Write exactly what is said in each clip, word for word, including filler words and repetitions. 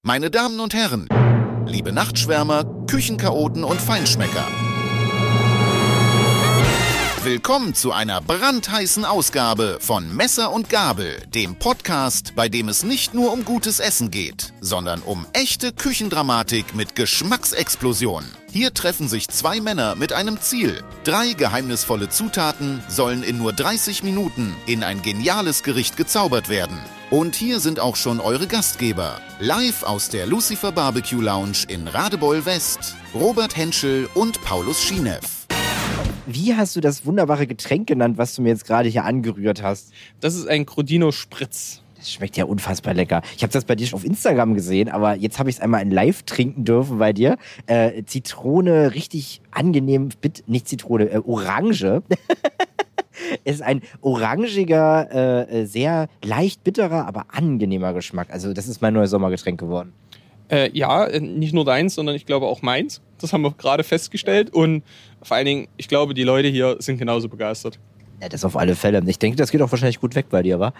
Meine Damen und Herren, liebe Nachtschwärmer, Küchenchaoten und Feinschmecker. Willkommen zu einer brandheißen Ausgabe von Messer und Gabel, dem Podcast, bei dem es nicht nur um gutes Essen geht, sondern um echte Küchendramatik mit Geschmacksexplosion. Hier treffen sich zwei Männer mit einem Ziel. Drei geheimnisvolle Zutaten sollen in nur dreißig Minuten in ein geniales Gericht gezaubert werden. Und hier sind auch schon eure Gastgeber. Live aus der Lucifer Barbecue Lounge in Radebeul West, Robert Henschel und Paulus Schieneff. Wie hast du das wunderbare Getränk genannt, was du mir jetzt gerade hier angerührt hast? Das ist ein Crodino Spritz. Das schmeckt ja unfassbar lecker. Ich habe das bei dir schon auf Instagram gesehen, aber jetzt habe ich es einmal in Live trinken dürfen bei dir. Äh, Zitrone, richtig angenehm, bitte, nicht Zitrone, äh, Orange. Es ist ein orangiger, äh, sehr leicht bitterer, aber angenehmer Geschmack. Also das ist mein neues Sommergetränk geworden. Äh, ja, nicht nur deins, sondern ich glaube auch meins. Das haben wir gerade festgestellt. Und vor allen Dingen, ich glaube, die Leute hier sind genauso begeistert. Ja, das auf alle Fälle. Ich denke, das geht auch wahrscheinlich gut weg bei dir, wa?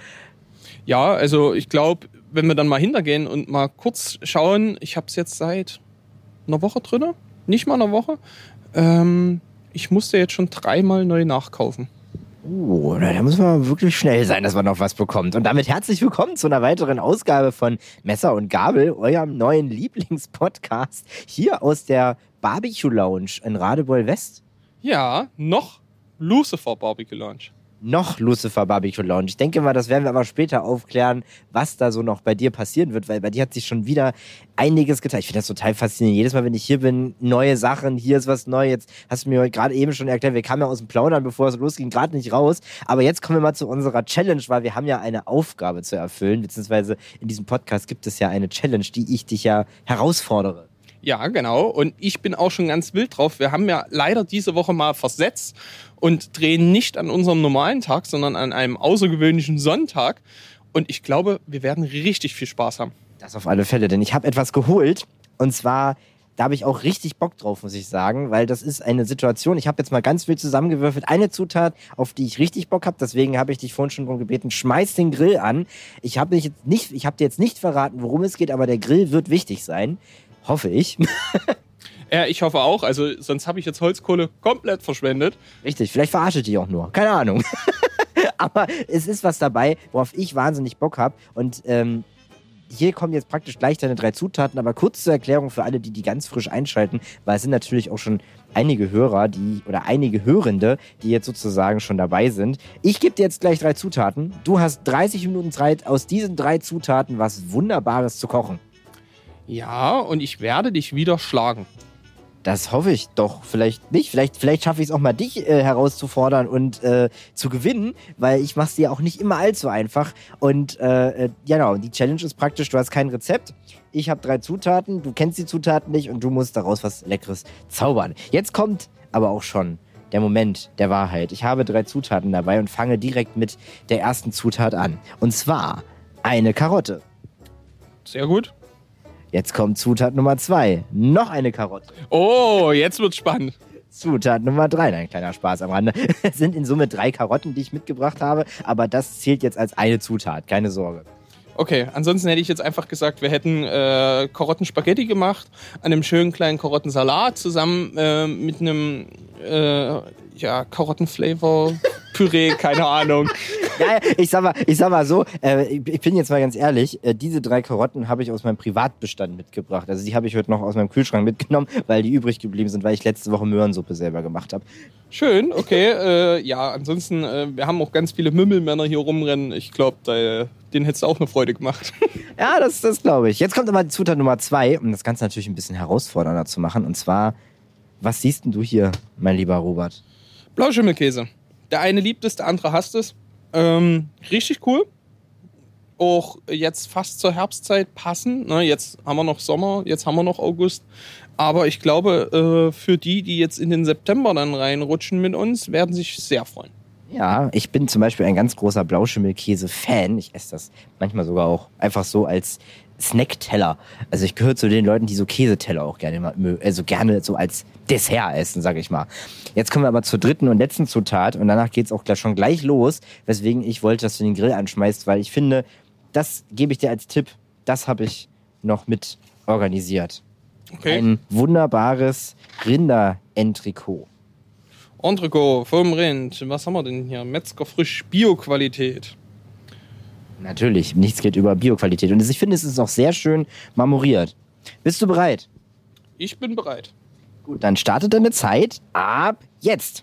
Ja, also ich glaube, wenn wir dann mal hintergehen und mal kurz schauen, ich habe es jetzt seit einer Woche drin, nicht mal einer Woche. Ähm, ich musste jetzt schon dreimal neu nachkaufen. Oh, da muss man wirklich schnell sein, dass man noch was bekommt. Und damit herzlich willkommen zu einer weiteren Ausgabe von Messer und Gabel, eurem neuen Lieblingspodcast hier aus der Barbecue Lounge in Radebeul West. Ja, noch Lucifer Barbecue Lounge. Noch Lucifer Barbecue Lounge. Ich denke mal, das werden wir aber später aufklären, was da so noch bei dir passieren wird, weil bei dir hat sich schon wieder einiges getan. Ich finde das total faszinierend. Jedes Mal, wenn ich hier bin, neue Sachen, hier ist was Neues. Jetzt hast du mir heute gerade eben schon erklärt, wir kamen ja aus dem Plaudern, bevor es losging, gerade nicht raus. Aber jetzt kommen wir mal zu unserer Challenge, weil wir haben ja eine Aufgabe zu erfüllen, beziehungsweise in diesem Podcast gibt es ja eine Challenge, die ich dich ja herausfordere. Ja, genau. Und ich bin auch schon ganz wild drauf. Wir haben ja leider diese Woche mal versetzt und drehen nicht an unserem normalen Tag, sondern an einem außergewöhnlichen Sonntag. Und ich glaube, wir werden richtig viel Spaß haben. Das auf alle Fälle, denn ich habe etwas geholt. Und zwar, da habe ich auch richtig Bock drauf, muss ich sagen, weil das ist eine Situation, ich habe jetzt mal ganz wild zusammengewürfelt, eine Zutat, auf die ich richtig Bock habe, deswegen habe ich dich vorhin schon darum gebeten, schmeiß den Grill an. Ich habe jetzt nicht, ich habe dir jetzt nicht verraten, worum es geht, aber der Grill wird wichtig sein. Hoffe ich. Ja, ich hoffe auch. Also sonst habe ich jetzt Holzkohle komplett verschwendet. Richtig, vielleicht verarsche ich dich auch nur. Keine Ahnung. Aber es ist was dabei, worauf ich wahnsinnig Bock habe. Und ähm, hier kommen jetzt praktisch gleich deine drei Zutaten. Aber kurz zur Erklärung für alle, die die ganz frisch einschalten, weil es sind natürlich auch schon einige Hörer, die oder einige Hörende, die jetzt sozusagen schon dabei sind. Ich gebe dir jetzt gleich drei Zutaten. Du hast dreißig Minuten Zeit, aus diesen drei Zutaten was Wunderbares zu kochen. Ja, und ich werde dich wieder schlagen. Das hoffe ich doch. Vielleicht nicht. Vielleicht, vielleicht schaffe ich es auch mal, dich äh, herauszufordern und äh, zu gewinnen, weil ich mache es dir auch nicht immer allzu einfach. Und äh, genau, die Challenge ist praktisch, du hast kein Rezept. Ich habe drei Zutaten, du kennst die Zutaten nicht und du musst daraus was Leckeres zaubern. Jetzt kommt aber auch schon der Moment der Wahrheit. Ich habe drei Zutaten dabei und fange direkt mit der ersten Zutat an. Und zwar eine Karotte. Sehr gut. Jetzt kommt Zutat Nummer zwei. Noch eine Karotte. Oh, jetzt wird's spannend. Zutat Nummer drei. Ein kleiner Spaß am Rande. Es sind in Summe drei Karotten, die ich mitgebracht habe. Aber das zählt jetzt als eine Zutat. Keine Sorge. Okay, ansonsten hätte ich jetzt einfach gesagt, wir hätten äh, Karottenspaghetti gemacht, an einem schönen kleinen Karottensalat zusammen äh, mit einem äh, ja, Karottenflavor-Püree, keine Ahnung. Ja, ich sag mal, ich sag mal so, äh, ich bin jetzt mal ganz ehrlich, äh, diese drei Karotten habe ich aus meinem Privatbestand mitgebracht. Also die habe ich heute noch aus meinem Kühlschrank mitgenommen, weil die übrig geblieben sind, weil ich letzte Woche Möhrensuppe selber gemacht habe. Schön, okay. Äh, ja, ansonsten, äh, wir haben auch ganz viele Mümmelmänner hier rumrennen. Ich glaube, denen hättest du auch eine Freude gemacht. Ja, das, das glaube ich. Jetzt kommt aber die Zutat Nummer zwei, um das Ganze natürlich ein bisschen herausfordernder zu machen. Und zwar, was siehst denn du hier, mein lieber Robert? Blauschimmelkäse. Der eine liebt es, der andere hasst es. Ähm, richtig cool. Auch jetzt fast zur Herbstzeit passend. Ne, jetzt haben wir noch Sommer, jetzt haben wir noch August. Aber ich glaube, äh, für die, die jetzt in den September dann reinrutschen mit uns, werden sich sehr freuen. Ja, ich bin zum Beispiel ein ganz großer Blauschimmelkäse-Fan. Ich esse das manchmal sogar auch einfach so als Snackteller. Also ich gehöre zu den Leuten, die so Käseteller auch gerne mal, also gerne so als Dessert essen, sag ich mal. Jetzt kommen wir aber zur dritten und letzten Zutat und danach geht's auch gleich schon gleich los, weswegen ich wollte, dass du den Grill anschmeißt, weil ich finde, das gebe ich dir als Tipp, das habe ich noch mit organisiert. Okay. Ein wunderbares Rinder-Entrikot. Entrecot vom Rind. Was haben wir denn hier? Metzger frisch Bio-Qualität. Natürlich, nichts geht über Bioqualität. Und ich finde, es ist auch sehr schön marmoriert. Bist du bereit? Ich bin bereit. Gut, dann startet deine Zeit ab jetzt.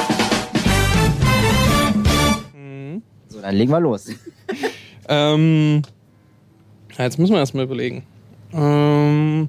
Mhm. So, dann legen wir los. Ähm, jetzt müssen wir erstmal überlegen. Ähm,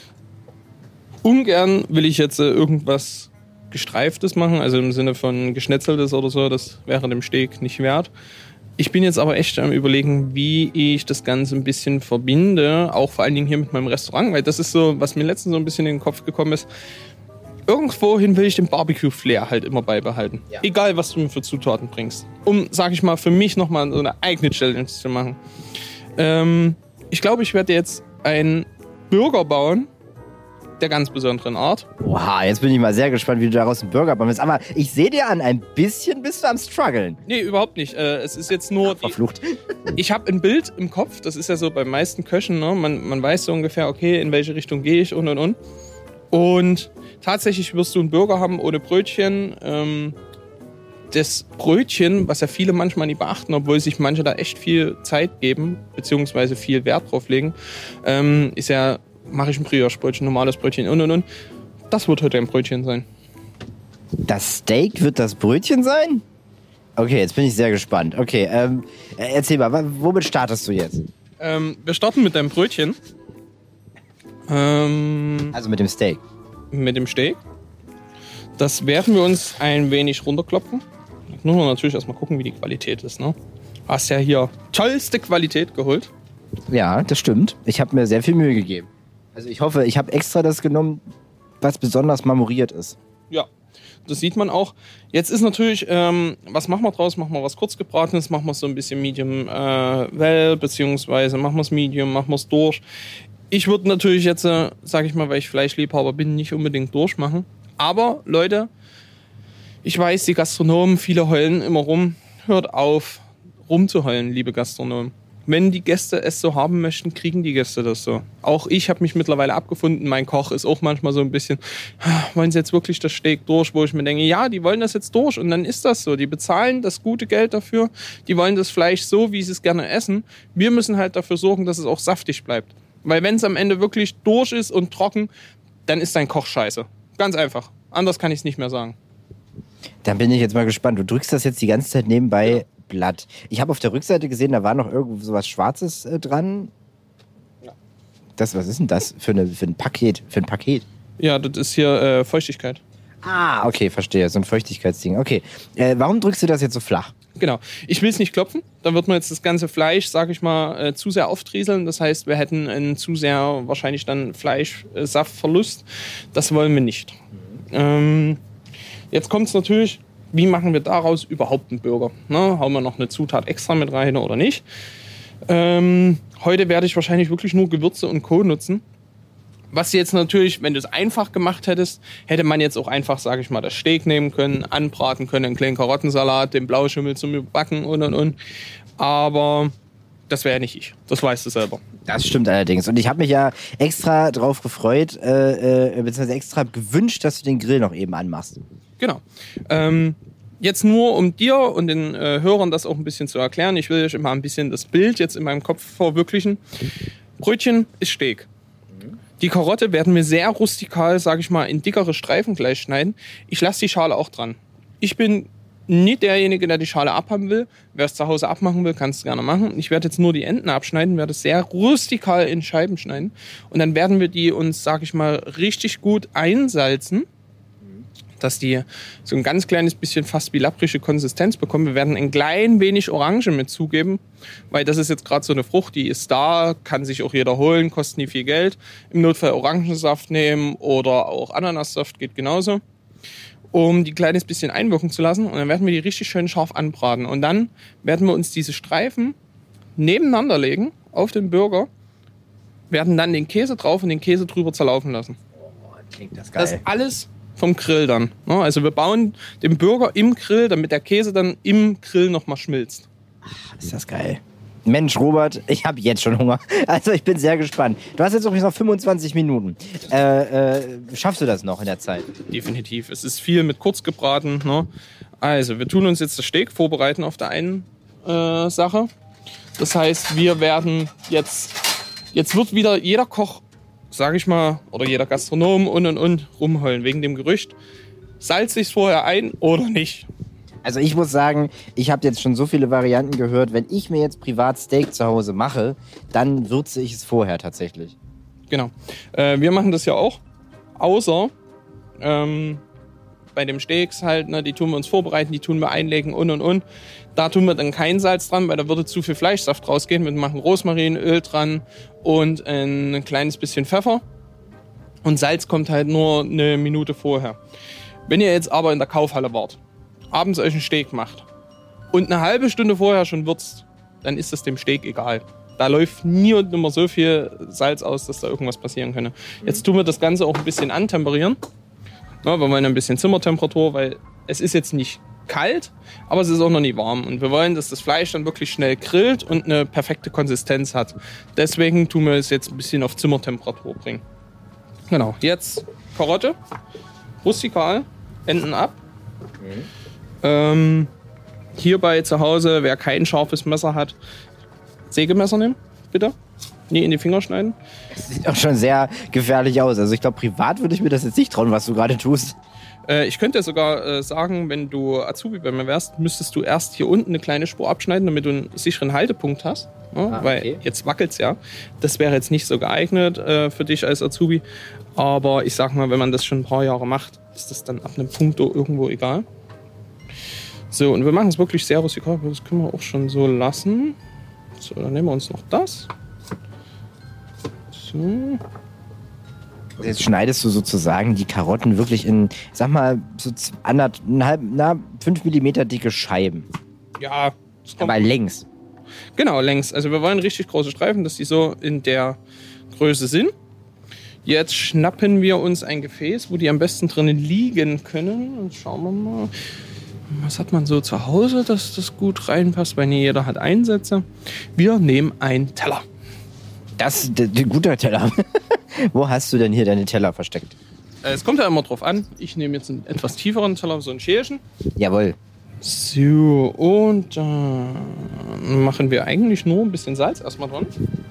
ungern will ich jetzt äh, irgendwas Gestreiftes machen, also im Sinne von Geschnetzeltes oder so, das wäre dem Steak nicht wert. Ich bin jetzt aber echt am Überlegen, wie ich das Ganze ein bisschen verbinde, auch vor allen Dingen hier mit meinem Restaurant, weil das ist so, was mir letztens so ein bisschen in den Kopf gekommen ist. Irgendwohin will ich den Barbecue-Flair halt immer beibehalten. Ja. Egal, was du mir für Zutaten bringst. Um, sag ich mal, für mich nochmal so eine eigene Challenge zu machen. Ähm, ich glaube, ich werde jetzt einen Burger bauen, der ganz besonderen Art. Oha, jetzt bin ich mal sehr gespannt, wie du daraus einen Burger bauen willst. Aber ich sehe dir an, ein bisschen bist du am struggeln. Nee, überhaupt nicht. Äh, es ist jetzt nur... Ach, verflucht. Die, ich habe ein Bild im Kopf, das ist ja so bei meisten Köchen, ne? man, man weiß so ungefähr, okay, in welche Richtung gehe ich und und und. Und tatsächlich wirst du einen Burger haben ohne Brötchen. Ähm, das Brötchen, was ja viele manchmal nicht beachten, obwohl sich manche da echt viel Zeit geben, beziehungsweise viel Wert drauf legen, ähm, ist ja... mache ich ein Brioche-Brötchen, normales Brötchen und und und. Das wird heute ein Brötchen sein. Das Steak wird das Brötchen sein? Okay, jetzt bin ich sehr gespannt. Okay, ähm, erzähl mal, womit startest du jetzt? Ähm, wir starten mit deinem Brötchen. Ähm, also mit dem Steak. Mit dem Steak. Das werden wir uns ein wenig runterklopfen. Jetzt müssen wir natürlich erstmal gucken, wie die Qualität ist. Ne? Du hast ja hier tollste Qualität geholt. Ja, das stimmt. Ich habe mir sehr viel Mühe gegeben. Also ich hoffe, ich habe extra das genommen, was besonders marmoriert ist. Ja, das sieht man auch. Jetzt ist natürlich, ähm, was machen wir draus? Machen wir was kurzgebratenes, machen wir es so ein bisschen medium äh, well, beziehungsweise machen wir es medium, machen wir es durch. Ich würde natürlich jetzt, äh, sage ich mal, weil ich Fleischliebhaber bin, nicht unbedingt durchmachen. Aber Leute, ich weiß, die Gastronomen, viele heulen immer rum. Hört auf, rumzuheulen, liebe Gastronomen. Wenn die Gäste es so haben möchten, kriegen die Gäste das so. Auch ich habe mich mittlerweile abgefunden. Mein Koch ist auch manchmal so ein bisschen, wollen sie jetzt wirklich das Steak durch? Wo ich mir denke, ja, die wollen das jetzt durch. Und dann ist das so. Die bezahlen das gute Geld dafür. Die wollen das Fleisch so, wie sie es gerne essen. Wir müssen halt dafür sorgen, dass es auch saftig bleibt. Weil wenn es am Ende wirklich durch ist und trocken, dann ist dein Koch scheiße. Ganz einfach. Anders kann ich es nicht mehr sagen. Dann bin ich jetzt mal gespannt. Du drückst das jetzt die ganze Zeit nebenbei... Ja. Blatt. Ich habe auf der Rückseite gesehen, da war noch irgendwo sowas Schwarzes äh, dran. Ja. Das, was ist denn das für, eine, für ein Paket? Für ein Paket? Ja, das ist hier äh, Feuchtigkeit. Ah, okay, verstehe. So ein Feuchtigkeitsding. Okay. Äh, warum drückst du das jetzt so flach? Genau. Ich will es nicht klopfen. Dann wird man jetzt das ganze Fleisch, sag ich mal, äh, zu sehr auftrieseln. Das heißt, wir hätten einen zu sehr wahrscheinlich dann Fleischsaftverlust. Das wollen wir nicht. Mhm. Ähm, jetzt kommt es natürlich... Wie machen wir daraus überhaupt einen Burger? Ne, hauen wir noch eine Zutat extra mit rein oder nicht? Ähm, heute werde ich wahrscheinlich wirklich nur Gewürze und Co. nutzen. Was jetzt natürlich, wenn du es einfach gemacht hättest, hätte man jetzt auch einfach, sage ich mal, das Steak nehmen können, anbraten können, einen kleinen Karottensalat, den Blauschimmel zum Überbacken und und und. Aber das wäre ja nicht ich. Das weißt du selber. Das stimmt allerdings. Und ich habe mich ja extra drauf gefreut, äh, äh, beziehungsweise extra gewünscht, dass du den Grill noch eben anmachst. Genau. Ähm, jetzt nur, um dir und den äh, Hörern das auch ein bisschen zu erklären. Ich will euch immer ein bisschen das Bild jetzt in meinem Kopf verwirklichen. Brötchen ist Steak. Die Karotte werden wir sehr rustikal, sage ich mal, in dickere Streifen gleich schneiden. Ich lasse die Schale auch dran. Ich bin nicht derjenige, der die Schale abhaben will. Wer es zu Hause abmachen will, kann es gerne machen. Ich werde jetzt nur die Enden abschneiden, werde es sehr rustikal in Scheiben schneiden. Und dann werden wir die uns, sage ich mal, richtig gut einsalzen, dass die so ein ganz kleines bisschen fast wie lapprige Konsistenz bekommen. Wir werden ein klein wenig Orange mit zugeben, weil das ist jetzt gerade so eine Frucht, die ist da, kann sich auch jeder holen, kostet nie viel Geld. Im Notfall Orangensaft nehmen oder auch Ananassaft geht genauso, um die kleines bisschen einwirken zu lassen. Und dann werden wir die richtig schön scharf anbraten. Und dann werden wir uns diese Streifen nebeneinander legen auf den Burger, werden dann den Käse drauf und den Käse drüber zerlaufen lassen. Oh, klingt das geil. Das ist alles vom Grill dann. Also wir bauen den Burger im Grill, damit der Käse dann im Grill nochmal schmilzt. Ach, ist das geil. Mensch, Robert, ich habe jetzt schon Hunger. Also ich bin sehr gespannt. Du hast jetzt übrigens noch fünfundzwanzig Minuten. Äh, äh, schaffst du das noch in der Zeit? Definitiv. Es ist viel mit kurz gebraten. Ne? Also, wir tun uns jetzt das Steak vorbereiten auf der einen äh, Sache. Das heißt, wir werden jetzt, jetzt wird wieder jeder Koch, sage ich mal, oder jeder Gastronom und und und rumheulen wegen dem Gerücht. Salze ich es vorher ein oder nicht? Also ich muss sagen, ich habe jetzt schon so viele Varianten gehört. Wenn ich mir jetzt privat Steak zu Hause mache, dann würze ich es vorher tatsächlich. Genau. Äh, wir machen das ja auch. Außer ähm, bei dem Steaks halt, ne, die tun wir uns vorbereiten, die tun wir einlegen und und und. Da tun wir dann kein Salz dran, weil da würde zu viel Fleischsaft rausgehen. Wir machen Rosmarin, Öl dran und ein kleines bisschen Pfeffer. Und Salz kommt halt nur eine Minute vorher. Wenn ihr jetzt aber in der Kaufhalle wart, abends euch ein Steak macht und eine halbe Stunde vorher schon würzt, dann ist das dem Steak egal. Da läuft nie und nimmer so viel Salz aus, dass da irgendwas passieren könnte. Jetzt tun wir das Ganze auch ein bisschen antemperieren. Ja, wir wollen ein bisschen Zimmertemperatur, weil es ist jetzt nicht kalt, aber es ist auch noch nie warm. Und wir wollen, dass das Fleisch dann wirklich schnell grillt und eine perfekte Konsistenz hat. Deswegen tun wir es jetzt ein bisschen auf Zimmertemperatur bringen. Genau, jetzt Karotte, rustikal, Enden ab. Mhm. Ähm, hierbei zu Hause, wer kein scharfes Messer hat, Sägemesser nehmen, bitte. Nie in die Finger schneiden. Das sieht auch schon sehr gefährlich aus. Also ich glaube, privat würde ich mir das jetzt nicht trauen, was du gerade tust. Äh, ich könnte sogar äh, sagen, wenn du Azubi bei mir wärst, müsstest du erst hier unten eine kleine Spur abschneiden, damit du einen sicheren Haltepunkt hast. Ja, ah, okay. Weil jetzt wackelt's ja. Das wäre jetzt nicht so geeignet äh, für dich als Azubi. Aber ich sag mal, wenn man das schon ein paar Jahre macht, ist das dann ab einem Punkt irgendwo egal. So, und wir machen es wirklich sehr rustikal. Das können wir auch schon so lassen. So, dann nehmen wir uns noch das. So. Jetzt schneidest du sozusagen die Karotten wirklich in, sag mal, so anderthalb, na, fünf Millimeter dicke Scheiben. Ja. Das kommt. Aber längs. Genau, längs. Also wir wollen richtig große Streifen, dass die so in der Größe sind. Jetzt schnappen wir uns ein Gefäß, wo die am besten drinnen liegen können. Und schauen wir mal. Was hat man so zu Hause, dass das gut reinpasst? Weil nicht jeder hat Einsätze. Wir nehmen einen Teller. Das ist ein guter Teller. Wo hast du denn hier deine Teller versteckt? Es kommt ja immer drauf an. Ich nehme jetzt einen etwas tieferen Teller, so einen schälischen. Jawohl. So, und dann machen wir eigentlich nur ein bisschen Salz erstmal dran.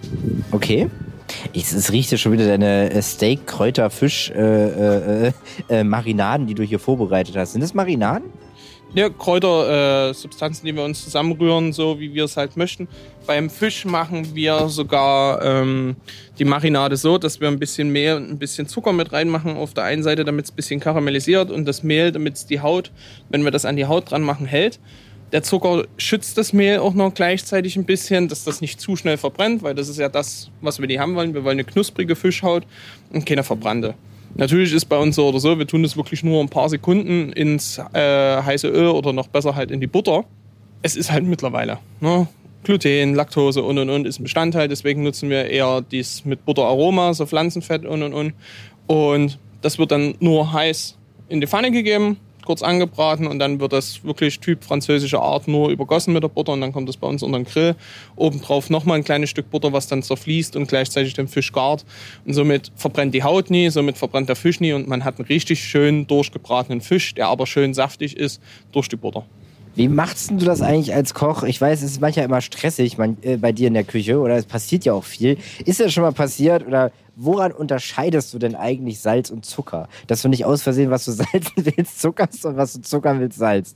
Okay. Ich, es riecht ja schon wieder deine Steak, Kräuter, Fisch, äh, äh, äh, Marinaden, die du hier vorbereitet hast. Sind das Marinaden? Ja, Kräuter, äh, Substanzen, die wir uns zusammenrühren, so wie wir es halt möchten. Beim Fisch machen wir sogar ähm, die Marinade so, dass wir ein bisschen Mehl und ein bisschen Zucker mit reinmachen auf der einen Seite, damit es ein bisschen karamellisiert und das Mehl, damit es die Haut, wenn wir das an die Haut dran machen, hält. Der Zucker schützt das Mehl auch noch gleichzeitig ein bisschen, dass das nicht zu schnell verbrennt, weil das ist ja das, was wir nicht haben wollen. Wir wollen eine knusprige Fischhaut und keine verbrannte. Natürlich ist bei uns so oder so, wir tun das wirklich nur ein paar Sekunden ins äh, heiße Öl oder noch besser halt in die Butter. Es ist halt mittlerweile, ne? Gluten, Laktose und und und ist ein Bestandteil, deswegen nutzen wir eher dies mit Butteraroma, so Pflanzenfett und und und. Und das wird dann nur heiß in die Pfanne gegeben, kurz angebraten und dann wird das wirklich Typ französische Art nur übergossen mit der Butter und dann kommt das bei uns unter den Grill. Obendrauf nochmal ein kleines Stück Butter, was dann zerfließt und gleichzeitig den Fisch gart. Und somit verbrennt die Haut nie, somit verbrennt der Fisch nie und man hat einen richtig schön durchgebratenen Fisch, der aber schön saftig ist durch die Butter. Wie machst du das eigentlich als Koch? Ich weiß, es ist manchmal immer stressig man, äh, bei dir in der Küche oder es passiert ja auch viel. Ist das schon mal passiert oder woran unterscheidest du denn eigentlich Salz und Zucker? Dass du nicht aus Versehen, was du salzen willst, zuckerst und was du zuckern willst, salzt.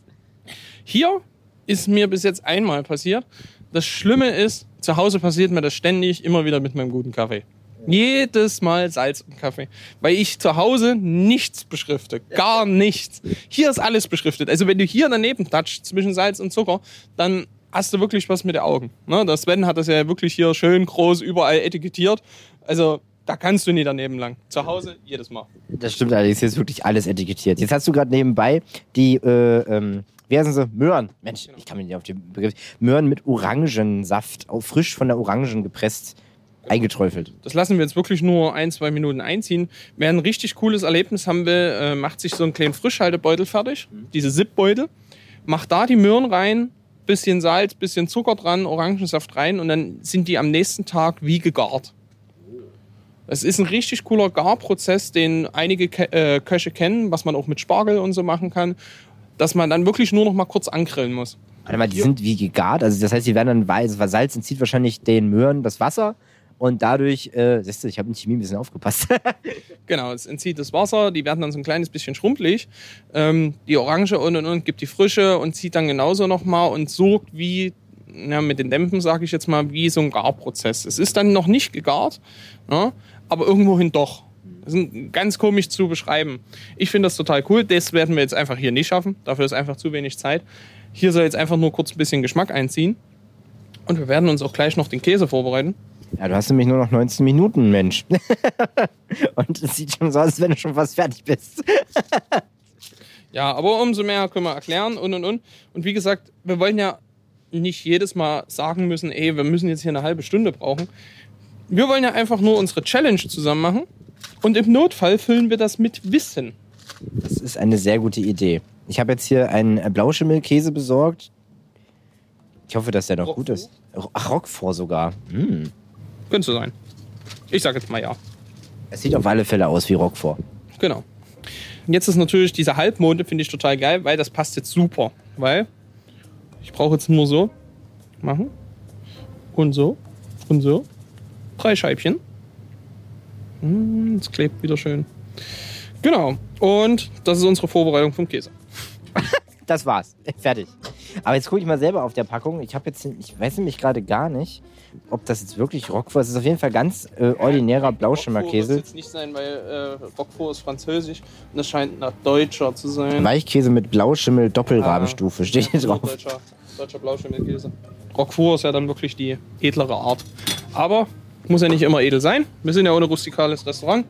Hier ist mir bis jetzt einmal passiert. Das Schlimme ist, zu Hause passiert mir das ständig, immer wieder mit meinem guten Kaffee. Jedes Mal Salz und Kaffee. Weil ich zu Hause nichts beschrifte. Gar nichts. Hier ist alles beschriftet. Also wenn du hier daneben touchst zwischen Salz und Zucker, dann hast du wirklich was mit den Augen. Ne? Der Sven hat das ja wirklich hier schön groß überall etikettiert. Also da kannst du nie daneben lang. Zu Hause jedes Mal. Das stimmt allerdings. Hier ist wirklich alles etikettiert. Jetzt hast du gerade nebenbei die, äh, ähm, wie heißen sie? Möhren. Mensch, ich kann mich nicht auf den Begriff. Möhren mit Orangensaft, auch frisch von der Orangen gepresst. Eingeträufelt. Das lassen wir jetzt wirklich nur ein, zwei Minuten einziehen. Wer ein richtig cooles Erlebnis haben will, äh, macht sich so einen kleinen Frischhaltebeutel fertig. Mhm. Diese Zip-Beutel. Macht da die Möhren rein, bisschen Salz, bisschen Zucker dran, Orangensaft rein und dann sind die am nächsten Tag wie gegart. Es ist ein richtig cooler Garprozess, den einige Ke- äh, Köche kennen, was man auch mit Spargel und so machen kann, dass man dann wirklich nur noch mal kurz angrillen muss. Warte mal, die sind wie gegart, also das heißt, die werden dann weiß, weil Salz entzieht wahrscheinlich den Möhren das Wasser und dadurch, äh, siehst du, ich habe in Chemie ein bisschen aufgepasst. Genau, es entzieht das Wasser, die werden dann so ein kleines bisschen schrumpelig. Ähm, die Orange und und und gibt die Frische und zieht dann genauso nochmal und sorgt wie, na, mit den Dämpfen sage ich jetzt mal, wie so ein Garprozess. Es ist dann noch nicht gegart, ja, aber irgendwohin doch. Das ist ganz komisch zu beschreiben. Ich finde das total cool, das werden wir jetzt einfach hier nicht schaffen, dafür ist einfach zu wenig Zeit. Hier soll jetzt einfach nur kurz ein bisschen Geschmack einziehen und wir werden uns auch gleich noch den Käse vorbereiten. Ja, du hast nämlich nur noch neunzehn Minuten, Mensch. Und es sieht schon so aus, als wenn du schon fast fertig bist. Ja, aber umso mehr können wir erklären und und und. Und wie gesagt, wir wollen ja nicht jedes Mal sagen müssen, ey, wir müssen jetzt hier eine halbe Stunde brauchen. Wir wollen ja einfach nur unsere Challenge zusammen machen und im Notfall füllen wir das mit Wissen. Das ist eine sehr gute Idee. Ich habe jetzt hier einen Blauschimmelkäse besorgt. Ich hoffe, dass der noch Roquefort? gut ist. Ach, Roquefort sogar. Hm. Könnte so sein. Ich sage jetzt mal ja. Es sieht auf alle Fälle aus wie Roquefort. Genau. Und jetzt ist natürlich diese Halbmonde, finde ich total geil, weil das passt jetzt super. Weil ich brauche jetzt nur so machen und so und so. Drei Scheibchen. Es klebt wieder schön. Genau. Und das ist unsere Vorbereitung vom Käse. Das war's. Fertig. Aber jetzt gucke ich mal selber auf der Packung. Ich habe jetzt, ich weiß nämlich gerade gar nicht, ob das jetzt wirklich Roquefort ist. Es ist auf jeden Fall ganz äh, ordinärer Blauschimmerkäse. Roquefort wird jetzt nicht sein, weil äh, Roquefort ist französisch und es scheint nach deutscher zu sein. Weichkäse mit Blauschimmel Doppelrabenstufe steht hier drauf. Deutscher, deutscher Blauschimmelkäse. Roquefort ist ja dann wirklich die edlere Art. Aber muss ja nicht immer edel sein. Wir sind ja ohne rustikales Restaurant.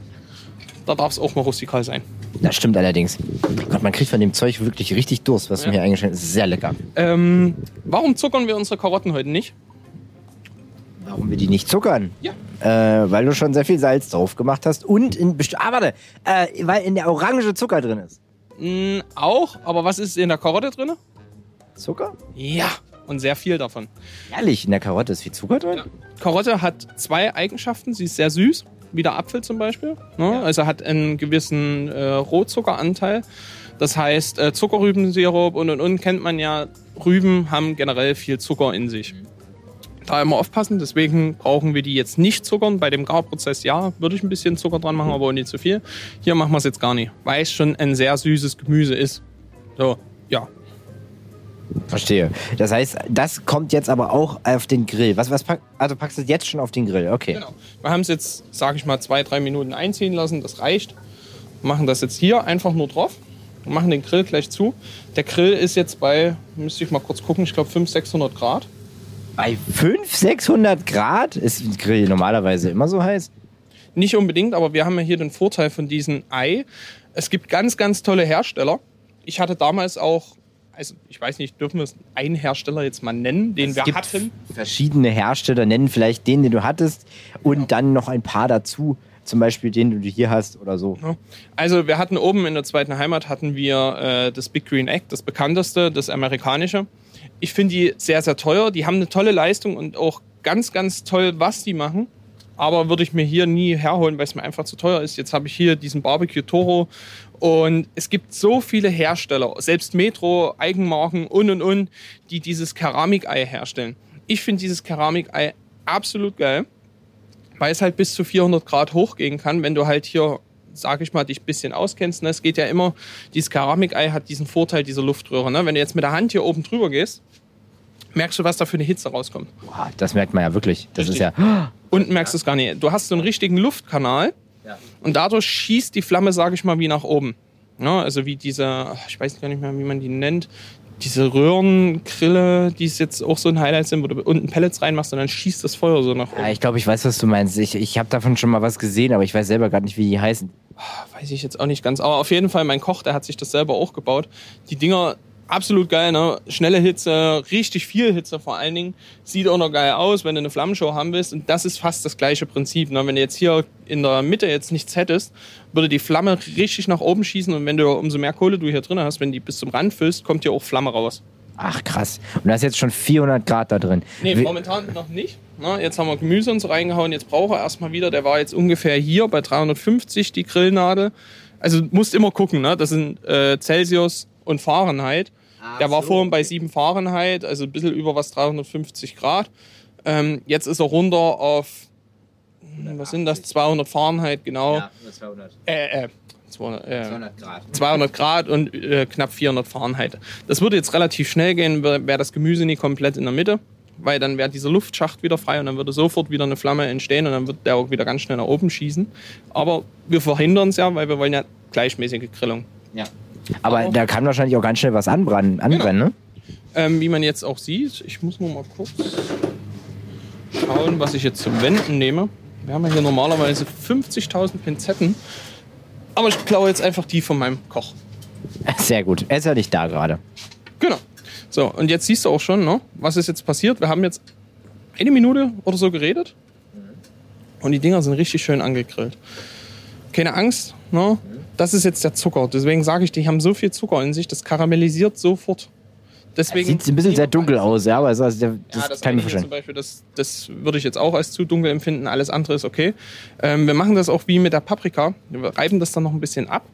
Da darf es auch mal rustikal sein. Das stimmt allerdings. Gott, man kriegt von dem Zeug wirklich richtig Durst, was Ja. mir hier eingeschnitten ist. Sehr lecker. Ähm, warum zuckern wir unsere Karotten heute nicht? Warum wir die nicht zuckern? Ja. Äh, weil du schon sehr viel Salz drauf gemacht hast und in besti- Ah, warte. Äh, weil in der Orange Zucker drin ist. Mm, auch, aber was ist in der Karotte drin? Zucker? Ja. Und sehr viel davon. Ehrlich, in der Karotte ist viel Zucker drin? Ja. Karotte hat zwei Eigenschaften. Sie ist sehr süß, wie der Apfel zum Beispiel. Ne? Ja. Also hat einen gewissen äh, Rohzuckeranteil. Das heißt, äh, Zuckerrübensirup und und und kennt man ja. Rüben haben generell viel Zucker in sich. Da immer aufpassen, deswegen brauchen wir die jetzt nicht zuckern. Bei dem Garprozess ja, würde ich ein bisschen Zucker dran machen, aber nicht zu viel. Hier machen wir es jetzt gar nicht, weil es schon ein sehr süßes Gemüse ist. So, ja. Verstehe. Das heißt, das kommt jetzt aber auch auf den Grill. Was, was pack, also packst du es jetzt schon auf den Grill? Okay. Genau. Wir haben es jetzt, sage ich mal, zwei, drei Minuten einziehen lassen. Das reicht. Wir machen das jetzt hier einfach nur drauf und machen den Grill gleich zu. Der Grill ist jetzt bei, müsste ich mal kurz gucken, ich glaube fünfhundert, sechshundert Grad. Bei fünfhundert, sechshundert Grad ist ein Grill normalerweise immer so heiß? Nicht unbedingt, aber wir haben ja hier den Vorteil von diesem Ei. Es gibt ganz, ganz tolle Hersteller. Ich hatte damals auch, also ich weiß nicht, dürfen wir es einen Hersteller jetzt mal nennen, den Es wir gibt hatten? verschiedene Hersteller, nennen vielleicht den, den du hattest und dann noch ein paar dazu. Zum Beispiel den, den du hier hast oder so. Also wir hatten oben in der zweiten Heimat hatten wir äh, das Big Green Egg, das bekannteste, das amerikanische. Ich finde die sehr, sehr teuer. Die haben eine tolle Leistung und auch ganz, ganz toll, was die machen. Aber würde ich mir hier nie herholen, weil es mir einfach zu teuer ist. Jetzt habe ich hier diesen Barbecue Toro und es gibt so viele Hersteller, selbst Metro, Eigenmarken und und und, die dieses Keramikei herstellen. Ich finde dieses Keramikei absolut geil, weil es halt bis zu vierhundert Grad hochgehen kann, wenn du halt hier, sag ich mal, dich ein bisschen auskennst. Ne? Es geht ja immer, dieses Keramikei hat diesen Vorteil dieser Luftröhre. Ne? Wenn du jetzt mit der Hand hier oben drüber gehst, merkst du, was da für eine Hitze rauskommt. Boah, das merkt man ja wirklich. Das Richtig. ist ja. Unten merkst du es gar nicht. Du hast so einen richtigen Luftkanal und dadurch schießt die Flamme, sage ich mal, wie nach oben. Ja, also wie diese, ich weiß gar nicht mehr, wie man die nennt, diese Röhrengrille, die ist jetzt auch so ein Highlight sind, wo du unten Pellets reinmachst und dann schießt das Feuer so nach oben. Ja, ich glaube, ich weiß, was du meinst. Ich, ich habe davon schon mal was gesehen, aber ich weiß selber gar nicht, wie die heißen. Weiß ich jetzt auch nicht ganz. Aber auf jeden Fall, mein Koch, der hat sich das selber auch gebaut. Die Dinger, absolut geil, ne? Schnelle Hitze, richtig viel Hitze vor allen Dingen. Sieht auch noch geil aus, wenn du eine Flammenshow haben willst. Und das ist fast das gleiche Prinzip. Ne? Wenn du jetzt hier in der Mitte jetzt nichts hättest, würde die Flamme richtig nach oben schießen. Und wenn du umso mehr Kohle du hier drin hast, wenn die bis zum Rand füllst, kommt hier auch Flamme raus. Ach, krass. Und da ist jetzt schon vierhundert Grad da drin. Nee, Wie- momentan noch nicht. Na, jetzt haben wir Gemüse und so reingehauen. Jetzt braucht er erstmal wieder. Der war jetzt ungefähr hier bei dreihundertfünfzig, die Grillnadel. Also musst immer gucken, ne? Das sind äh, Celsius und Fahrenheit. Ach der war so, vorhin bei okay. sieben Fahrenheit, also ein bisschen über was dreihundertfünfzig Grad. Ähm, jetzt ist er runter auf, was sind das, zweihundert Fahrenheit, genau. Ja, zweihundert. Äh, äh, zweihundert, äh, zweihundert Grad. zweihundert Grad und äh, knapp vierhundert Fahrenheit. Das würde jetzt relativ schnell gehen, wäre wär das Gemüse nicht komplett in der Mitte, weil dann wäre dieser Luftschacht wieder frei und dann würde sofort wieder eine Flamme entstehen und dann wird der auch wieder ganz schnell nach oben schießen. Aber wir verhindern es ja, weil wir wollen ja gleichmäßige Grillung. Ja. Aber da kann wahrscheinlich auch ganz schnell was anbrennen, anbrennen ne? Ähm, wie man jetzt auch sieht, ich muss nur mal kurz schauen, was ich jetzt zum Wenden nehme. Wir haben ja hier normalerweise fünfzigtausend Pinzetten, aber ich klaue jetzt einfach die von meinem Koch. Sehr gut. Er ist ja nicht da gerade. Genau. So, und jetzt siehst du auch schon, ne, was ist jetzt passiert. Wir haben jetzt eine Minute oder so geredet und die Dinger sind richtig schön angegrillt. Keine Angst, ne? Das ist jetzt der Zucker. Deswegen sage ich, die haben so viel Zucker in sich, das karamellisiert sofort. Deswegen Sieht ein bisschen sehr dunkel aus, ja, aber das, das, das, ja, das kann ich mir eine hier vorstellen. zum Beispiel, das, das würde ich jetzt auch als zu dunkel empfinden. Alles andere ist okay. Ähm, wir machen das auch wie mit der Paprika. Wir reiben das dann noch ein bisschen ab.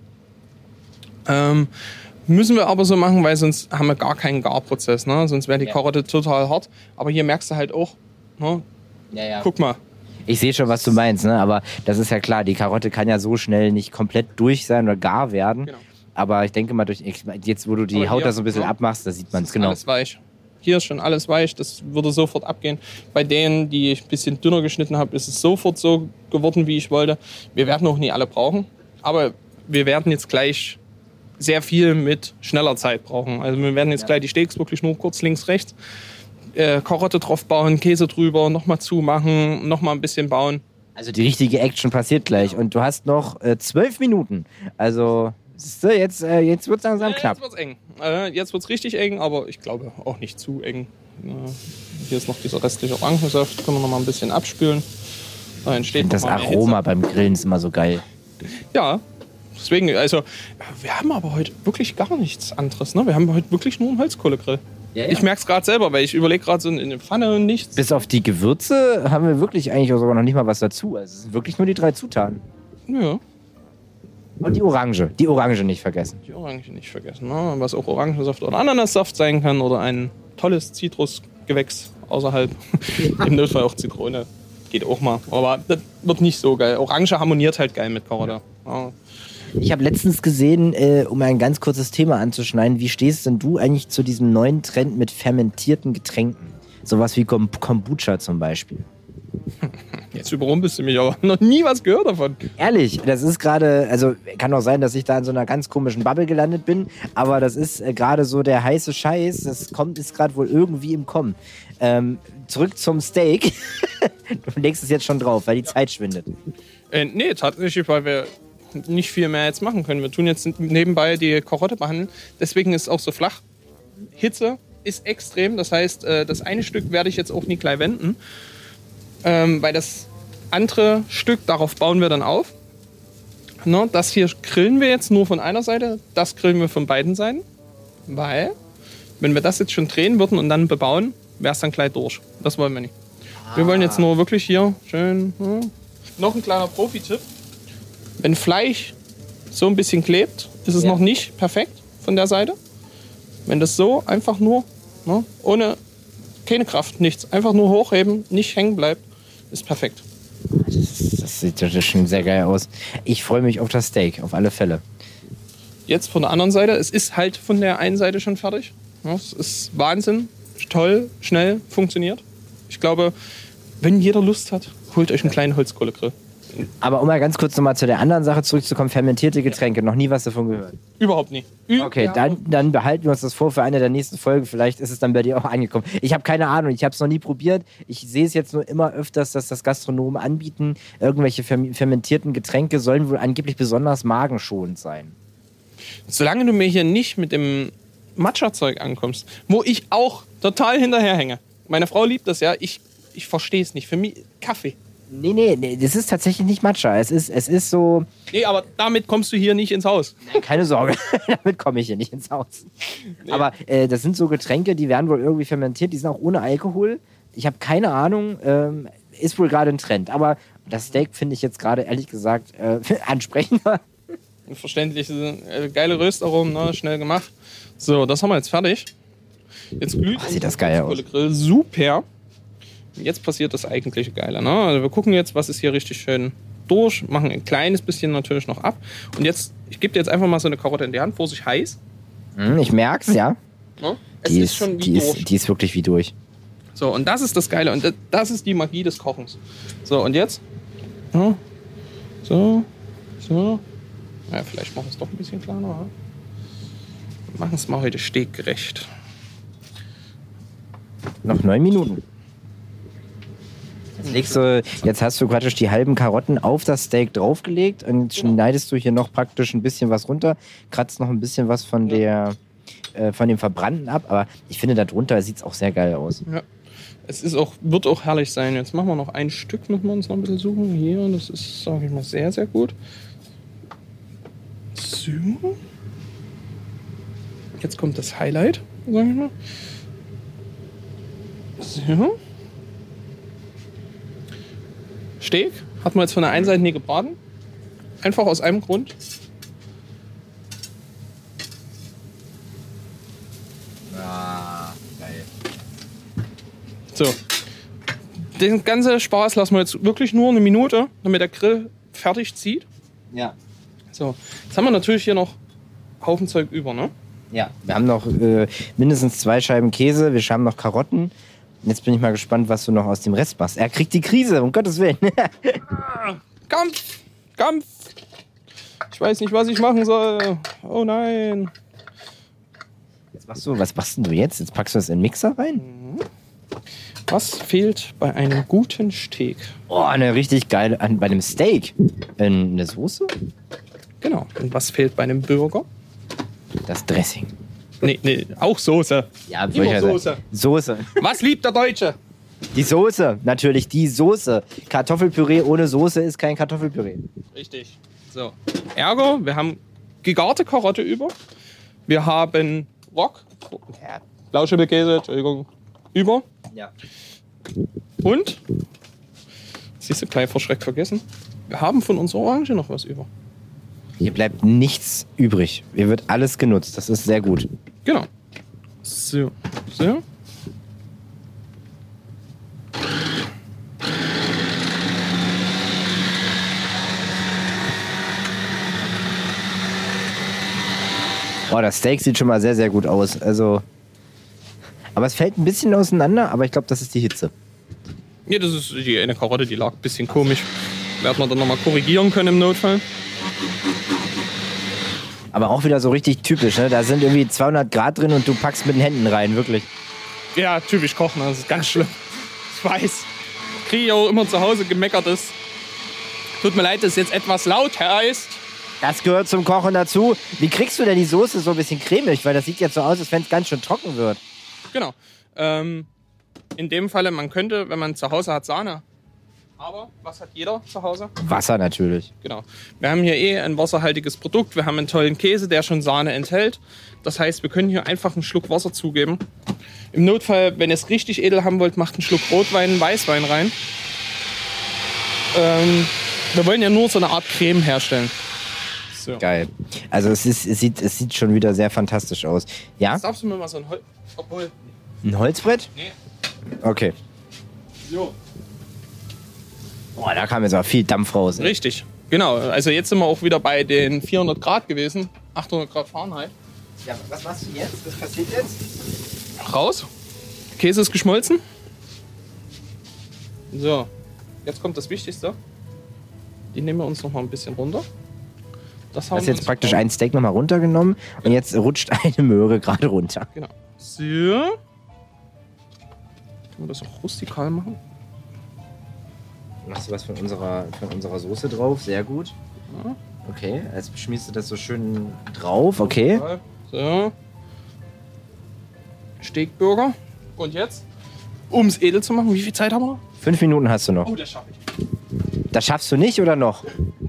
Ähm, müssen wir aber so machen, weil sonst haben wir gar keinen Garprozess. Ne? Sonst wäre die Ja. Karotte total hart. Aber hier merkst du halt auch, ne? Ja, ja. Guck mal. Ich sehe schon, was du meinst, ne? Aber das ist ja klar, die Karotte kann ja so schnell nicht komplett durch sein oder gar werden. Genau. Aber ich denke mal, durch, jetzt wo du die Aber Haut hier, da so ein bisschen ne? abmachst, da sieht man es Ist genau. Alles weich. Hier ist schon alles weich, das würde sofort abgehen. Bei denen, die ich ein bisschen dünner geschnitten habe, ist es sofort so geworden, wie ich wollte. Wir werden auch nie alle brauchen, aber wir werden jetzt gleich sehr viel mit schneller Zeit brauchen. Also wir werden jetzt Ja. gleich die Steaks wirklich nur kurz links, rechts, äh, Karotte drauf bauen, Käse drüber, nochmal zumachen, nochmal ein bisschen bauen. Also die richtige Action passiert gleich. Und du hast noch äh, zwölf Minuten. Also siehst du, jetzt, äh, jetzt wird es langsam Äh, knapp. Jetzt wird's eng. Äh, jetzt wird's richtig eng, aber ich glaube auch nicht zu eng. Äh, hier ist noch dieser restliche Orangensaft, können wir noch mal ein bisschen abspülen. Da entsteht Das noch mal mehr Aroma beim Grillen ist immer so geil. Hitze. Ja, deswegen, also wir haben aber heute wirklich gar nichts anderes. Ne? Wir haben heute wirklich nur einen Holzkohlegrill. Ja, ja. Ich merke es gerade selber, weil ich überlege gerade so in eine Pfanne und nichts. Bis auf die Gewürze haben wir wirklich eigentlich auch sogar noch nicht mal was dazu. Also es sind wirklich nur die drei Zutaten. Ja, Und die Orange. Die Orange nicht vergessen. die Orange nicht vergessen. Ne? Was auch Orangensaft oder Ananassaft sein kann oder ein tolles Zitrusgewächs außerhalb. Im Notfall auch Zitrone. Geht auch mal. Aber das wird nicht so geil. Orange harmoniert halt geil mit Karotte. Ja. Ich habe letztens gesehen, äh, um ein ganz kurzes Thema anzuschneiden, wie stehst denn du eigentlich zu diesem neuen Trend mit fermentierten Getränken? Sowas wie Kom- Kombucha zum Beispiel. Jetzt überrumpelst du mich aber. Noch nie was gehört davon. Ehrlich, das ist gerade, also kann auch sein, dass ich da in so einer ganz komischen Bubble gelandet bin, aber das ist äh, gerade so der heiße Scheiß, das kommt, ist gerade wohl irgendwie im Kommen. Ähm, zurück zum Steak. Du legst es jetzt schon drauf, weil die Zeit schwindet. Äh, nee, tatsächlich, weil wir nicht viel mehr jetzt machen können. Wir tun jetzt nebenbei die Karotte behandeln. Deswegen ist es auch so flach. Hitze ist extrem. Das heißt, äh, das eine Stück werde ich jetzt auch nie gleich wenden. Ähm, weil das andere Stück, darauf bauen wir dann auf. Ne, das hier grillen wir jetzt nur von einer Seite. Das grillen wir von beiden Seiten. Weil, wenn wir das jetzt schon drehen würden und dann bebauen, wäre es dann gleich durch. Das wollen wir nicht. Wir wollen jetzt nur wirklich hier schön... Hm. Noch ein kleiner Profi-Tipp. Wenn Fleisch so ein bisschen klebt, ist es Ja. noch nicht perfekt von der Seite. Wenn das so einfach nur, ne, ohne keine Kraft, nichts, einfach nur hochheben, nicht hängen bleibt, ist perfekt. Das, ist, das sieht ja schon sehr geil aus. Ich freue mich auf das Steak, auf alle Fälle. Jetzt von der anderen Seite, es ist halt von der einen Seite schon fertig. Ja, es ist Wahnsinn, toll, schnell, funktioniert. Ich glaube, wenn jeder Lust hat, holt euch einen kleinen Holzkohlegrill. Aber um mal ganz kurz nochmal zu der anderen Sache zurückzukommen, fermentierte Getränke, noch nie was davon gehört. Überhaupt nicht. Ü- Okay, ja, dann, dann behalten wir uns das vor für eine der nächsten Folgen. Vielleicht ist es dann bei dir auch angekommen. Ich habe keine Ahnung, ich habe es noch nie probiert. Ich sehe es jetzt nur immer öfters, dass das Gastronomen anbieten. Irgendwelche ferm- fermentierten Getränke sollen wohl angeblich besonders magenschonend sein. Solange du mir hier nicht mit dem Matcha-Zeug ankommst, wo ich auch total hinterherhänge. Meine Frau liebt das ja, ich, ich verstehe es nicht. Für mich Kaffee. Nee, nee, nee, das ist tatsächlich nicht Matcha. Es ist, es ist so... Nee, aber damit kommst du hier nicht ins Haus. Nee, keine Sorge, damit komme ich hier nicht ins Haus. Nee. Aber äh, das sind so Getränke, die werden wohl irgendwie fermentiert, die sind auch ohne Alkohol. Ich habe keine Ahnung, ähm, ist wohl gerade ein Trend. Aber das Steak finde ich jetzt gerade, ehrlich gesagt, äh, ansprechender. Verständlich, äh, geile Röstaromen, ne? Schnell gemacht. So, das haben wir jetzt fertig. Jetzt glüht Ach, sieht das geil aus. Grill. Super. Jetzt passiert das eigentliche Geile. Ne? Also wir gucken jetzt, was ist hier richtig schön durch, machen ein kleines bisschen natürlich noch ab. Und jetzt, ich gebe dir jetzt einfach mal so eine Karotte in die Hand, Vorsicht, heiß. Hm, ich merk's, ja. Ne? Es Die ist, ist, schon wie die, durch. ist, die ist wirklich wie durch. So, und das ist das Geile. Und das ist die Magie des Kochens. So, und jetzt. Ja, so, so. Ja, vielleicht machen wir es doch ein bisschen kleiner. Ja? Wir machen es mal heute steggerecht. Noch neun Minuten. Jetzt, legst du, jetzt hast du praktisch die halben Karotten auf das Steak draufgelegt und schneidest du hier noch praktisch ein bisschen was runter, kratzt noch ein bisschen was von, der, äh, von dem Verbrannten ab. Aber ich finde, darunter sieht es auch sehr geil aus. Ja. Es ist auch, wird auch herrlich sein. Jetzt machen wir noch ein Stück, müssen wir uns noch ein bisschen suchen. Hier, das ist, sage ich mal, sehr, sehr gut. So. Jetzt kommt das Highlight, sag ich mal. So. Steak hat man jetzt von der einen Seite nie gebraten. Einfach aus einem Grund. Ah, geil. So. Den ganzen Spaß lassen wir jetzt wirklich nur eine Minute, damit der Grill fertig zieht. Ja. So. Jetzt haben wir natürlich hier noch Haufen Zeug über, ne? Ja, wir haben noch äh, mindestens zwei Scheiben Käse, wir haben noch Karotten. Jetzt bin ich mal gespannt, was du noch aus dem Rest machst. Er kriegt die Krise, um Gottes Willen. Kampf! Kampf! Ich weiß nicht, was ich machen soll. Oh nein. Jetzt machst du, was machst denn du jetzt? Jetzt packst du das in den Mixer rein? Was fehlt bei einem guten Steak? Oh, eine richtig geile, an, bei einem Steak. Eine Soße? Genau. Und was fehlt bei einem Burger? Das Dressing. Nee, nee, auch Soße. Ja, Immer ja Soße. Soße. Was liebt der Deutsche? Die Soße, natürlich, die Soße. Kartoffelpüree ohne Soße ist kein Kartoffelpüree. Richtig. So. Ergo, wir haben gegarte Karotte über. Wir haben Rock. Ja. Blauschimmelkäse, Entschuldigung. Über. Ja. Und, siehst du, gleich verschreckt vergessen, wir haben von unserer Orange noch was über. Hier bleibt nichts übrig. Hier wird alles genutzt. Das ist sehr gut. Genau. So. So. Oh, das Steak sieht schon mal sehr, sehr gut aus. Also, aber es fällt ein bisschen auseinander, aber ich glaube, das ist die Hitze. Ja, das ist die eine Karotte, die lag ein bisschen komisch. Werden wir dann nochmal korrigieren können im Notfall. Aber auch wieder so richtig typisch, ne? Da sind irgendwie zweihundert Grad drin und du packst mit den Händen rein, wirklich. Ja, typisch kochen, das ist ganz schlimm. Ich weiß. Kriege ich auch immer zu Hause gemeckertes. Tut mir leid, dass es jetzt etwas lauter ist. Das gehört zum Kochen dazu. Wie kriegst du denn die Soße so ein bisschen cremig? Weil das sieht jetzt so aus, als wenn es ganz schön trocken wird. Genau. Ähm, in dem Falle, man könnte, wenn man zu Hause hat, Sahne. Aber was hat jeder zu Hause? Wasser natürlich. Genau. Wir haben hier eh ein wasserhaltiges Produkt. Wir haben einen tollen Käse, der schon Sahne enthält. Das heißt, wir können hier einfach einen Schluck Wasser zugeben. Im Notfall, wenn ihr es richtig edel haben wollt, macht einen Schluck Rotwein, Weißwein rein. Ähm, wir wollen ja nur so eine Art Creme herstellen. So. Geil. Also es, ist, es, sieht, es sieht schon wieder sehr fantastisch aus. Ja? Jetzt darfst du mir mal so ein Holz... Obwohl... Ein Holzbrett? Nee. Okay. So. Boah, da kam jetzt auch viel Dampf raus. Ey. Richtig. Genau. Also jetzt sind wir auch wieder bei den vierhundert Grad gewesen. achthundert Grad Fahrenheit. Ja, was machst du jetzt? Was passiert jetzt? Raus. Käse ist geschmolzen. So. Jetzt kommt das Wichtigste. Die nehmen wir uns noch mal ein bisschen runter. Das Du hast jetzt praktisch ein Steak noch mal runtergenommen und jetzt rutscht eine Möhre gerade runter. Genau. So. Können wir das auch rustikal machen? Machst du was von unserer, von unserer Soße drauf? Sehr gut. Ja. Okay, jetzt schmierst du das so schön drauf. Okay. So. Steakburger. Und jetzt, um es edel zu machen, wie viel Zeit haben wir? Fünf Minuten hast du noch. Oh, das schaffe ich. Das schaffst du nicht oder noch?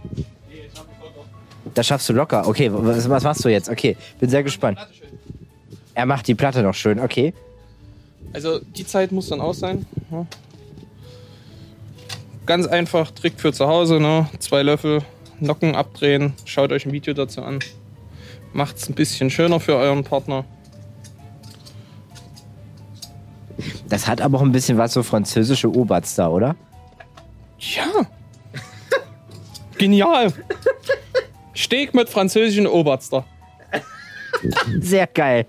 Das schaffst du locker. Okay, was, was machst du jetzt? Okay, bin sehr gespannt. Er macht die Platte noch schön, okay. Also die Zeit muss dann aus sein. Ja. Ganz einfach, Trick für zu Hause, ne? Zwei Löffel Nocken abdrehen, schaut euch ein Video dazu an. Macht es ein bisschen schöner für euren Partner. Das hat aber auch ein bisschen was so französische Oberts da, oder? Ja. Genial. Steak mit französischen Oberster. Sehr geil.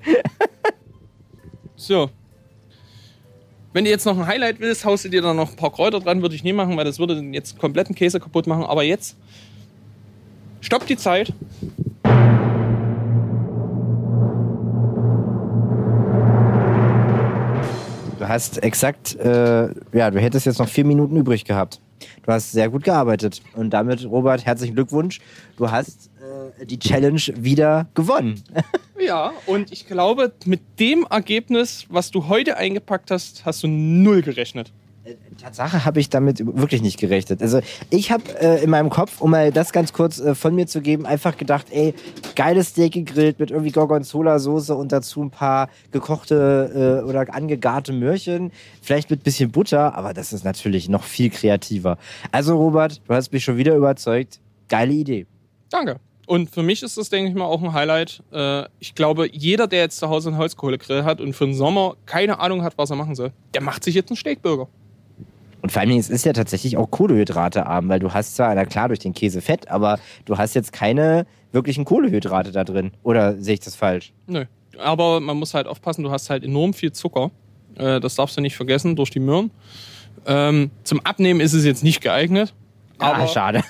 So. Wenn du jetzt noch ein Highlight willst, haust du dir dann noch ein paar Kräuter dran, würde ich nie machen, weil das würde den jetzt kompletten Käse kaputt machen. Aber jetzt stopp die Zeit. Du hast exakt, äh, ja, du hättest jetzt noch vier Minuten übrig gehabt. Du hast sehr gut gearbeitet. Und damit, Robert, herzlichen Glückwunsch. Du hast äh, die Challenge wieder gewonnen. Ja, und ich glaube, mit dem Ergebnis, was du heute eingepackt hast, hast du null gerechnet. Tatsache habe ich damit wirklich nicht gerechnet. Also ich habe äh, in meinem Kopf, um mal das ganz kurz äh, von mir zu geben, einfach gedacht, ey, geiles Steak gegrillt mit irgendwie Gorgonzola-Soße und dazu ein paar gekochte äh, oder angegarte Möhrchen, vielleicht mit bisschen Butter, aber das ist natürlich noch viel kreativer. Also Robert, du hast mich schon wieder überzeugt. Geile Idee. Danke. Und für mich ist das, denke ich mal, auch ein Highlight. Äh, ich glaube, jeder, der jetzt zu Hause einen Holzkohlegrill hat und für den Sommer keine Ahnung hat, was er machen soll, der macht sich jetzt einen Steakburger. Und vor allem, es ist ja tatsächlich auch Kohlenhydratearm, weil du hast zwar, na klar, durch den Käse Fett, aber du hast jetzt keine wirklichen Kohlenhydrate da drin. Oder sehe ich das falsch? Nö, aber man muss halt aufpassen, du hast halt enorm viel Zucker. Äh, das darfst du nicht vergessen, durch die Möhren. Ähm, zum Abnehmen ist es jetzt nicht geeignet. Aber, ah, schade.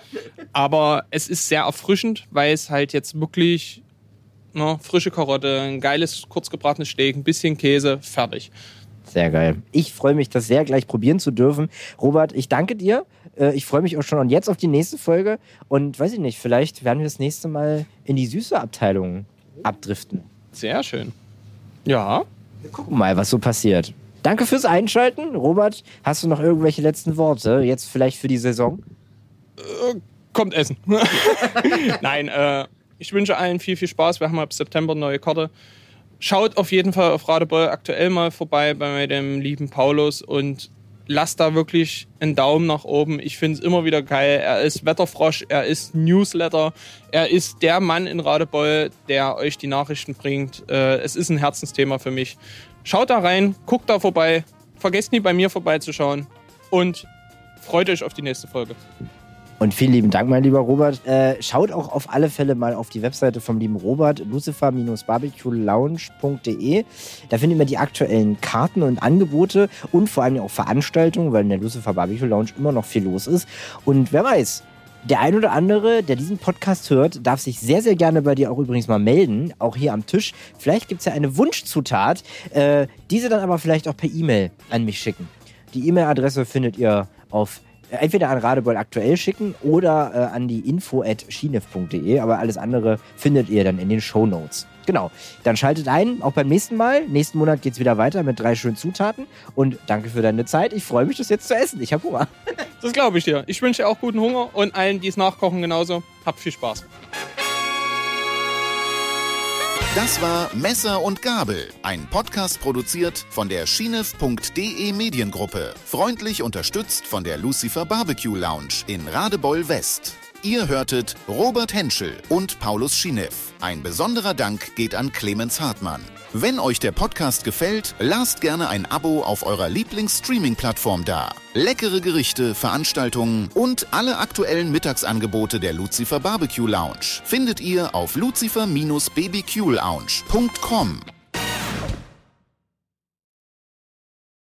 aber es ist sehr erfrischend, weil es halt jetzt wirklich ne, frische Karotte, ein geiles, kurz gebratenes Steak, ein bisschen Käse, fertig. Sehr geil. Ich freue mich, das sehr gleich probieren zu dürfen. Robert, ich danke dir. Ich freue mich auch schon jetzt auf die nächste Folge. Und weiß ich nicht, vielleicht werden wir das nächste Mal in die süße Abteilung abdriften. Sehr schön. Ja. Wir gucken mal, was so passiert. Danke fürs Einschalten. Robert, hast du noch irgendwelche letzten Worte? Jetzt vielleicht für die Saison? Äh, kommt essen. Nein, äh, ich wünsche allen viel, viel Spaß. Wir haben ab September eine neue Karte. Schaut auf jeden Fall auf Radebeul aktuell mal vorbei bei dem lieben Paulus und lasst da wirklich einen Daumen nach oben. Ich finde es immer wieder geil. Er ist Wetterfrosch, er ist Newsletter, er ist der Mann in Radebeul, der euch die Nachrichten bringt. Es ist ein Herzensthema für mich. Schaut da rein, guckt da vorbei, vergesst nie bei mir vorbeizuschauen und freut euch auf die nächste Folge. Und vielen lieben Dank, mein lieber Robert. Äh, schaut auch auf alle Fälle mal auf die Webseite vom lieben Robert, lucifer Barbecue Lounge punkt de. Da findet ihr die aktuellen Karten und Angebote und vor allem auch Veranstaltungen, weil in der Lucifer Barbecue Lounge immer noch viel los ist. Und wer weiß, der ein oder andere, der diesen Podcast hört, darf sich sehr, sehr gerne bei dir auch übrigens mal melden, auch hier am Tisch. Vielleicht gibt es ja eine Wunschzutat, äh, diese dann aber vielleicht auch per E-Mail an mich schicken. Die E-Mail-Adresse findet ihr auf entweder an Radebeul aktuell schicken oder äh, an die info at schinev punkt de, aber alles andere findet ihr dann in den Shownotes. Genau, dann schaltet ein, auch beim nächsten Mal. Nächsten Monat geht's wieder weiter mit drei schönen Zutaten und danke für deine Zeit. Ich freue mich, das jetzt zu essen. Ich habe Hunger. Das glaube ich dir. Ich wünsche dir auch guten Hunger und allen, die es nachkochen, genauso. Habt viel Spaß. Das war Messer und Gabel, ein Podcast produziert von der schinev punkt de Mediengruppe, freundlich unterstützt von der Lucifer Barbecue Lounge in Radebeul West. Ihr hörtet Robert Henschel und Paulus Schinev. Ein besonderer Dank geht an Clemens Hartmann. Wenn euch der Podcast gefällt, lasst gerne ein Abo auf eurer Lieblings-Streaming-Plattform da. Leckere Gerichte, Veranstaltungen und alle aktuellen Mittagsangebote der Lucifer Barbecue Lounge findet ihr auf lucifer Bindestrich bbq lounge punkt com.